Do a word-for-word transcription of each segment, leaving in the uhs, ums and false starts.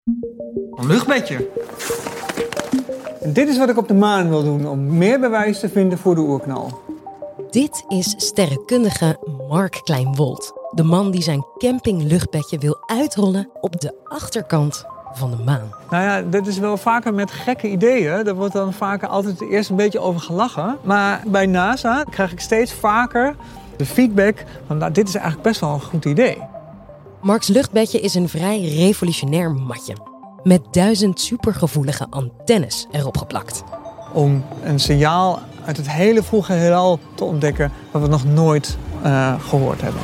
Een luchtbedje. En dit is wat ik op de maan wil doen, om meer bewijs te vinden voor de oerknal. Dit is sterrenkundige Mark Kleinwold. De man die zijn campingluchtbedje wil uitrollen op de achterkant van de maan. Nou ja, dit is wel vaker met gekke ideeën. Daar wordt dan vaker altijd eerst een beetje over gelachen. Maar bij NASA krijg ik steeds vaker de feedback van nou, dit is eigenlijk best wel een goed idee. Marks luchtbedje is een vrij revolutionair matje. Met duizend supergevoelige antennes erop geplakt. Om een signaal uit het hele vroege heelal te ontdekken wat we nog nooit uh, gehoord hebben.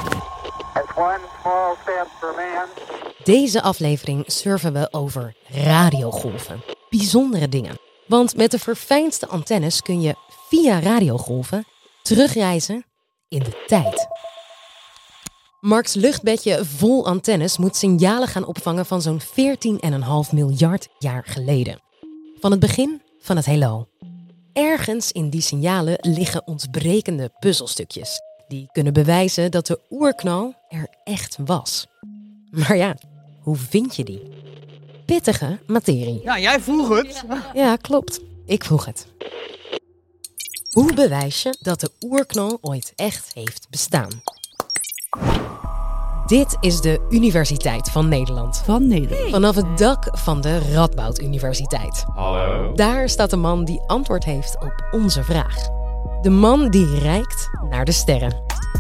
Deze aflevering surfen we over radiogolven. Bijzondere dingen. Want met de verfijndste antennes kun je via radiogolven terugreizen in de tijd. Marks luchtbedje vol antennes moet signalen gaan opvangen van zo'n veertien komma vijf miljard jaar geleden. Van het begin van het heelal. Ergens in die signalen liggen ontbrekende puzzelstukjes. Die kunnen bewijzen dat de oerknal er echt was. Maar ja, hoe vind je die? Pittige materie. Ja, jij vroeg het. Ja, klopt. Ik vroeg het. Hoe bewijs je dat de oerknal ooit echt heeft bestaan? Dit is de Universiteit van Nederland. Van Nederland. Vanaf het dak van de Radboud Universiteit. Hallo. Daar staat de man die antwoord heeft op onze vraag. De man die reikt naar de sterren.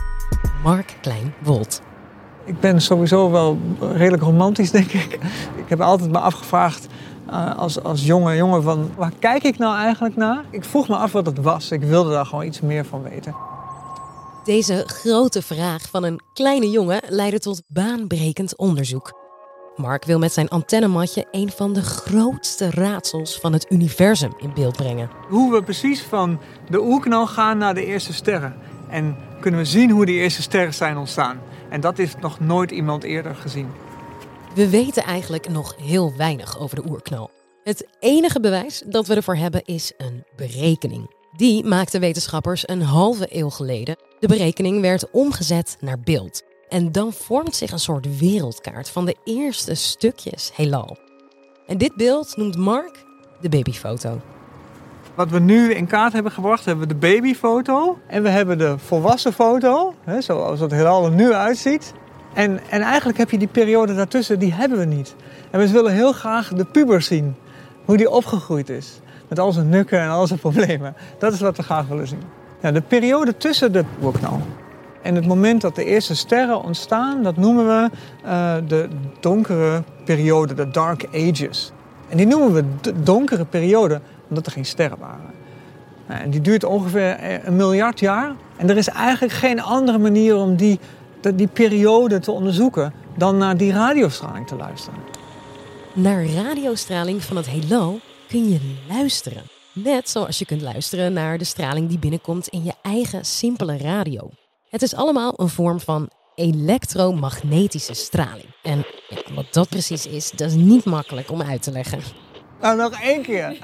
Mark Kleinwold. Ik ben sowieso wel redelijk romantisch, denk ik. Ik heb altijd me afgevraagd uh, als, als jonge jongen van waar kijk ik nou eigenlijk naar? Ik vroeg me af wat het was. Ik wilde daar gewoon iets meer van weten. Deze grote vraag van een kleine jongen leidde tot baanbrekend onderzoek. Mark wil met zijn antennematje een van de grootste raadsels van het universum in beeld brengen. Hoe we precies van de oerknal gaan naar de eerste sterren. En kunnen we zien hoe die eerste sterren zijn ontstaan. En dat heeft nog nooit iemand eerder gezien. We weten eigenlijk nog heel weinig over de oerknal. Het enige bewijs dat we ervoor hebben is een berekening. Die maakten wetenschappers een halve eeuw geleden. De berekening werd omgezet naar beeld. En dan vormt zich een soort wereldkaart van de eerste stukjes heelal. En dit beeld noemt Mark de babyfoto. Wat we nu in kaart hebben gebracht, hebben we de babyfoto. En we hebben de volwassen foto, hè, zoals het heelal er nu uitziet. En, en eigenlijk heb je die periode daartussen, die hebben we niet. En we willen heel graag de puber zien. Hoe die opgegroeid is. Met al zijn nukken en al zijn problemen. Dat is wat we graag willen zien. Ja, de periode tussen de oerknal en het moment dat de eerste sterren ontstaan, dat noemen we uh, de donkere periode, de Dark Ages. En die noemen we de donkere periode omdat er geen sterren waren. Nou, en die duurt ongeveer een miljard jaar. En er is eigenlijk geen andere manier om die, die periode te onderzoeken dan naar die radiostraling te luisteren. Naar radiostraling van het heelal kun je luisteren. Net zoals je kunt luisteren naar de straling die binnenkomt in je eigen simpele radio. Het is allemaal een vorm van elektromagnetische straling. En ja, wat dat precies is, dat is niet makkelijk om uit te leggen. Nou, nog één keer.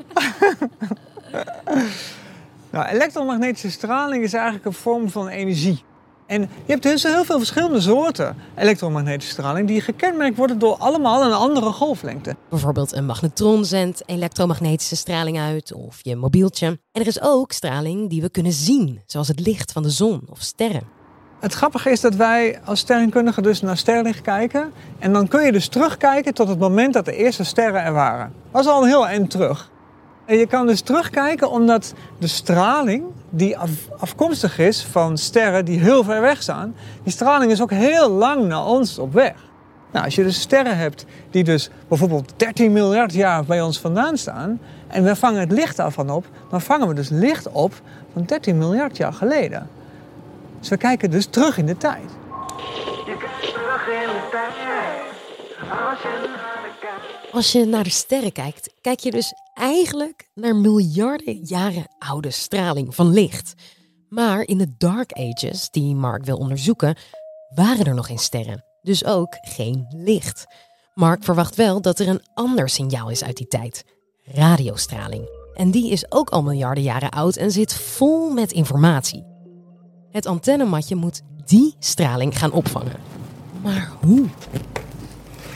Nou, elektromagnetische straling is eigenlijk een vorm van energie. En je hebt dus heel veel verschillende soorten elektromagnetische straling die gekenmerkt worden door allemaal een andere golflengte. Bijvoorbeeld een magnetron zendt elektromagnetische straling uit of je mobieltje. En er is ook straling die we kunnen zien, zoals het licht van de zon of sterren. Het grappige is dat wij als sterrenkundigen dus naar sterrenlicht kijken. En dan kun je dus terugkijken tot het moment dat de eerste sterren er waren. Dat is al een heel eind terug. En je kan dus terugkijken omdat de straling die af, afkomstig is van sterren die heel ver weg staan, die straling is ook heel lang naar ons op weg. Nou, als je dus sterren hebt die dus bijvoorbeeld dertien miljard jaar bij ons vandaan staan en we vangen het licht daarvan op, dan vangen we dus licht op van dertien miljard jaar geleden. Dus we kijken dus terug in de tijd. Je kijkt terug in de tijd. Als je naar de kijkt. Als je naar de sterren kijkt, kijk je dus eigenlijk naar miljarden jaren oude straling van licht. Maar in de Dark Ages, die Mark wil onderzoeken, waren er nog geen sterren. Dus ook geen licht. Mark verwacht wel dat er een ander signaal is uit die tijd. Radiostraling. En die is ook al miljarden jaren oud en zit vol met informatie. Het antennematje moet die straling gaan opvangen. Maar hoe? Ja,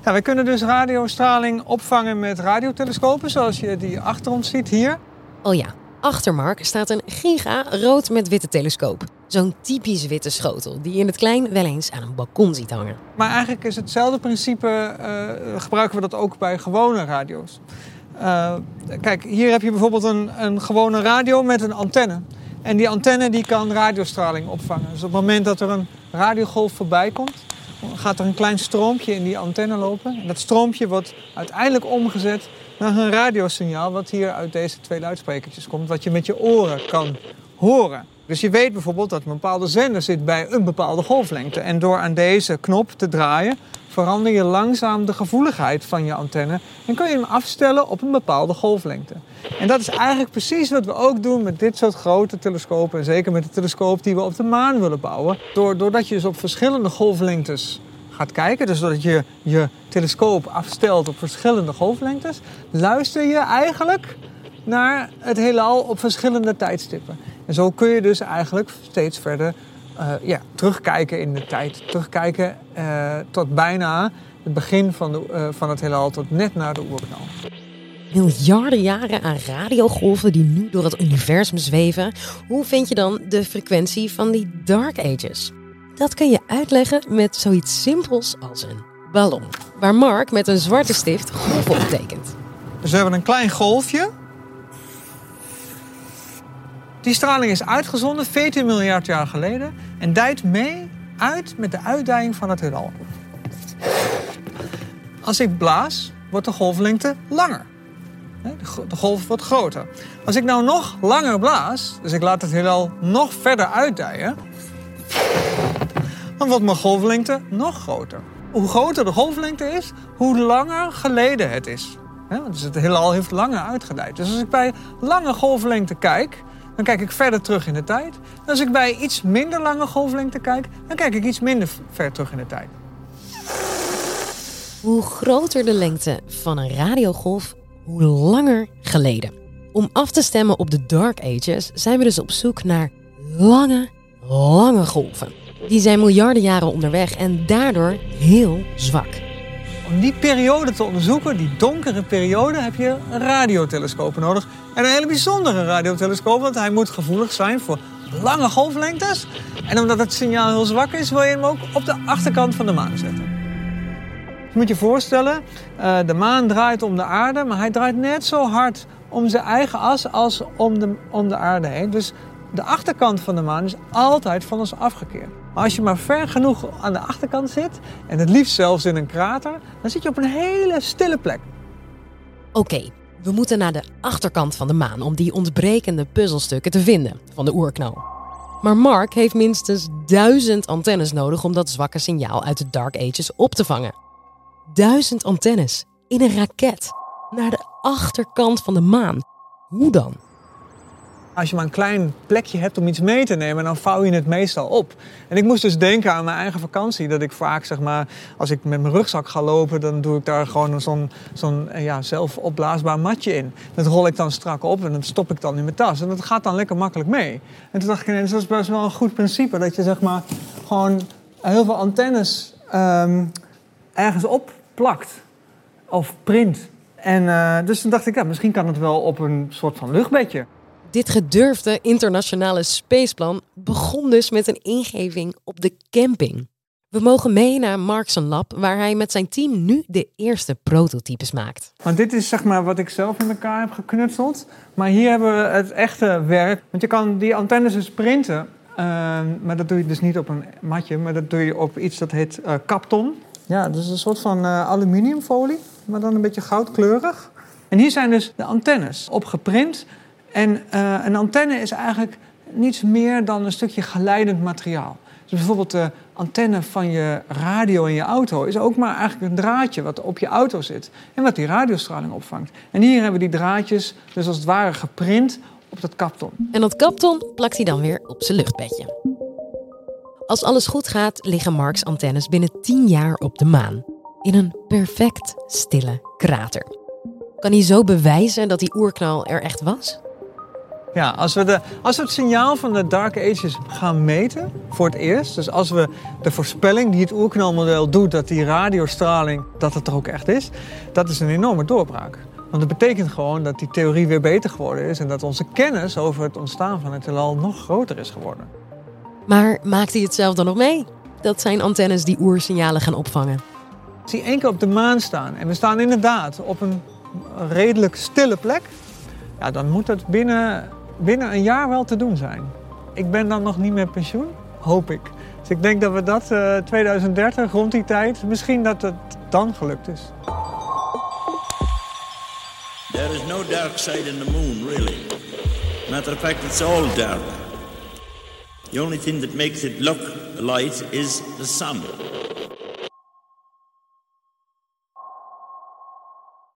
Nou, wij kunnen dus radiostraling opvangen met radiotelescopen, zoals je die achter ons ziet hier. Oh ja, achter Mark staat een giga rood met witte telescoop. Zo'n typisch witte schotel die je in het klein wel eens aan een balkon ziet hangen. Maar eigenlijk is hetzelfde principe, uh, gebruiken we dat ook bij gewone radio's. Uh, kijk, hier heb je bijvoorbeeld een, een gewone radio met een antenne. En die antenne die kan radiostraling opvangen. Dus op het moment dat er een radiogolf voorbij komt, gaat er een klein stroompje in die antenne lopen. En dat stroompje wordt uiteindelijk omgezet naar een radiosignaal wat hier uit deze twee luidsprekertjes komt, wat je met je oren kan horen. Dus je weet bijvoorbeeld dat een bepaalde zender zit bij een bepaalde golflengte. En door aan deze knop te draaien, verander je langzaam de gevoeligheid van je antenne en kun je hem afstellen op een bepaalde golflengte. En dat is eigenlijk precies wat we ook doen met dit soort grote telescopen. En zeker met de telescoop die we op de maan willen bouwen. Doordat je dus op verschillende golflengtes gaat kijken, dus doordat je je telescoop afstelt op verschillende golflengtes, luister je eigenlijk naar het heelal op verschillende tijdstippen. En zo kun je dus eigenlijk steeds verder uh, ja, terugkijken in de tijd. Terugkijken uh, tot bijna het begin van, de, uh, van het heelal, tot net na de oerknal. Miljarden jaren aan radiogolven die nu door het universum zweven. Hoe vind je dan de frequentie van die Dark Ages? Dat kun je uitleggen met zoiets simpels als een ballon. Waar Mark met een zwarte stift golven optekent. Dus we hebben een klein golfje. Die straling is uitgezonden veertien miljard jaar geleden en dijt mee uit met de uitdijing van het heelal. Als ik blaas, wordt de golflengte langer. De golf wordt groter. Als ik nou nog langer blaas, dus ik laat het heelal nog verder uitdijen, dan wordt mijn golflengte nog groter. Hoe groter de golflengte is, hoe langer geleden het is. Dus het heelal heeft langer uitgedijd. Dus als ik bij lange golflengte kijk, dan kijk ik verder terug in de tijd. En als ik bij iets minder lange golflengte kijk, dan kijk ik iets minder ver terug in de tijd. Hoe groter de lengte van een radiogolf, hoe langer geleden. Om af te stemmen op de Dark Ages zijn we dus op zoek naar lange, lange golven. Die zijn miljarden jaren onderweg en daardoor heel zwak. Om die periode te onderzoeken, die donkere periode, heb je radiotelescopen nodig. En een hele bijzondere radiotelescoop, want hij moet gevoelig zijn voor lange golflengtes. En omdat het signaal heel zwak is, wil je hem ook op de achterkant van de maan zetten. Je moet je voorstellen, de maan draait om de aarde, maar hij draait net zo hard om zijn eigen as als om de, om de aarde heen. Dus de achterkant van de maan is altijd van ons afgekeerd. Maar als je maar ver genoeg aan de achterkant zit, en het liefst zelfs in een krater, dan zit je op een hele stille plek. Oké, okay, we moeten naar de achterkant van de maan om die ontbrekende puzzelstukken te vinden van de oerknal. Maar Mark heeft minstens duizend antennes nodig om dat zwakke signaal uit de Dark Ages op te vangen. Duizend antennes in een raket naar de achterkant van de maan. Hoe dan? Als je maar een klein plekje hebt om iets mee te nemen, dan vouw je het meestal op. En ik moest dus denken aan mijn eigen vakantie. Dat ik vaak, zeg maar, als ik met mijn rugzak ga lopen, dan doe ik daar gewoon zo'n, zo'n ja, zelf opblaasbaar matje in. Dat rol ik dan strak op en dat stop ik dan in mijn tas. En dat gaat dan lekker makkelijk mee. En toen dacht ik ineens, dat is best wel een goed principe. Dat je, zeg maar, gewoon heel veel antennes um, ergens op plakt. Of print. En uh, dus toen dacht ik, ja, misschien kan het wel op een soort van luchtbedje. Dit gedurfde internationale spaceplan begon dus met een ingeving op de camping. We mogen mee naar Mark's lab, waar hij met zijn team nu de eerste prototypes maakt. Want dit is, zeg maar, wat ik zelf in elkaar heb geknutseld. Maar hier hebben we het echte werk. Want je kan die antennes dus printen. Uh, maar dat doe je dus niet op een matje, maar dat doe je op iets dat heet uh, kapton. Ja, dus een soort van uh, aluminiumfolie, maar dan een beetje goudkleurig. En hier zijn dus de antennes op geprint. En uh, een antenne is eigenlijk niets meer dan een stukje geleidend materiaal. Dus bijvoorbeeld de antenne van je radio in je auto is ook maar eigenlijk een draadje wat op je auto zit. En wat die radiostraling opvangt. En hier hebben we die draadjes dus als het ware geprint op dat kapton. En dat kapton plakt hij dan weer op zijn luchtbedje. Als alles goed gaat, liggen Mark's antennes binnen tien jaar op de maan. In een perfect stille krater. Kan hij zo bewijzen dat die oerknal er echt was? Ja, als we, de, als we het signaal van de Dark Ages gaan meten, voor het eerst... dus als we de voorspelling die het oerknalmodel doet... dat die radiostraling, dat het er ook echt is... dat is een enorme doorbraak. Want dat betekent gewoon dat die theorie weer beter geworden is... en dat onze kennis over het ontstaan van het heelal nog groter is geworden. Maar maakt hij het zelf dan nog mee? Dat zijn antennes die oersignalen gaan opvangen. Als die één keer op de maan staan en we staan inderdaad op een redelijk stille plek... ja, dan moet het binnen, binnen een jaar wel te doen zijn. Ik ben dan nog niet met pensioen, hoop ik. Dus ik denk dat we dat uh, twintig dertig, rond die tijd, misschien dat het dan gelukt is. There is no dark side in the moon, really. Matter of fact, it's all dark. The only thing that makes it look light is the sun.